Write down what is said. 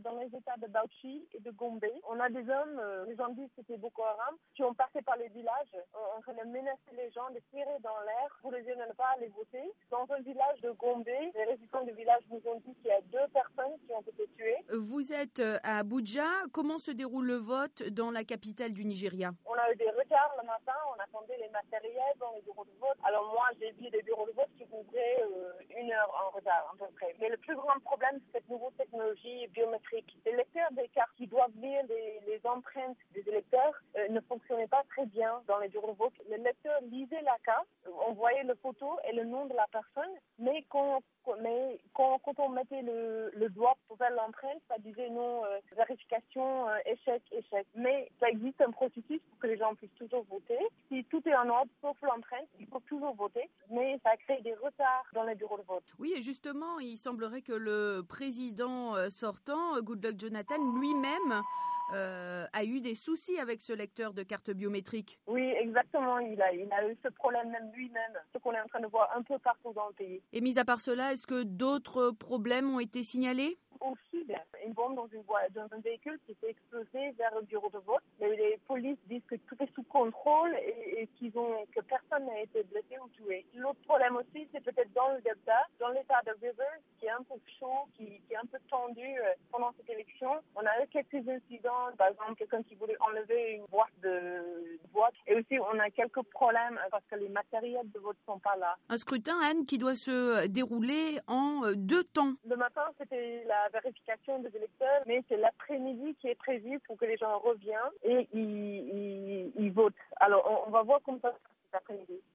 dans les États de Bauchi et de Gombe. On a des hommes, les gens disent que c'était Boko Haram, qui ont passé par les villages en train de menacer les gens, de tirer dans l'air pour les aider à ne pas aller voter. Dans un village de Gombe, les résidents du village nous ont dit qu'il y a 2 personnes qui ont été tuées. Vous êtes à Abuja. Comment se déroule le vote dans la capitale du Nigeria? On a eu des retards le matin, on attendait les matériels dans les bureaux de vote. Alors moi, j'ai vu des bureaux de vote qui ouvraient 1 heure en retard à peu près. Mais le plus grand problème, c'est cette nouvelle technologie biométrique. Les lecteurs des cartes qui doivent lire les empreintes des électeurs ne fonctionnaient pas très bien dans les bureaux de vote. Le lecteur lisait la carte, on voyait la photo et le nom de la personne, mais quand on mettait le doigt pour faire l'empreinte, ça disait non, vérification, échec. Mais ça existe un processus pour que les gens puissent toujours voter. Si tout est en ordre, sauf l'empreinte, il faut toujours voter. Mais ça crée des retards dans les bureaux de vote. Oui, et justement, il semblerait que le président sortant, Goodluck Jonathan, lui-même a eu des soucis avec ce lecteur de carte biométrique. Oui, exactement. Il a eu ce problème même lui-même, ce qu'on est en train de voir un peu partout dans le pays. Et mis à part cela, est-ce que d'autres problèmes ont été signalés? Aussi, une bombe dans un véhicule qui s'est explosé vers le bureau de vote. Mais les polices disent que tout est sous contrôle et que personne n'a été blessé ou tué. L'autre problème aussi, c'est peut-être dans le Delta, dans l'état de Rivers, qui est un peu chaud, qui est un peu tendu pendant cette élection. On a eu quelques incidents, par exemple quelqu'un qui voulait enlever une boîte de vote. Et aussi, on a quelques problèmes parce que les matériels de vote ne sont pas là. Un scrutin, Anne, qui doit se dérouler en 2 temps. Le matin, c'était la vérification des électeurs, mais c'est l'après-midi qui est prévu pour que les gens reviennent et ils votent. Alors, on va voir comment ça se passe cet après-midi.